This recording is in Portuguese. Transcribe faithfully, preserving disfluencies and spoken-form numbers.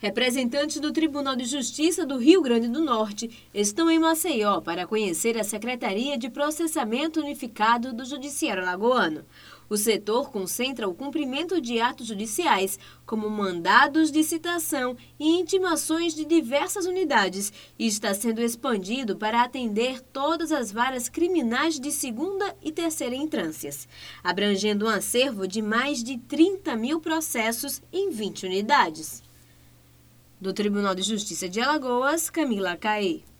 Representantes do Tribunal de Justiça do Rio Grande do Norte estão em Maceió para conhecer a Secretaria de Processamento Unificado do Judiciário Alagoano. O setor concentra o cumprimento de atos judiciais, como mandados de citação e intimações de diversas unidades, e está sendo expandido para atender todas as varas criminais de segunda e terceira instâncias, abrangendo um acervo de mais de trinta mil processos em vinte unidades. Do Tribunal de Justiça de Alagoas, Camila Caê.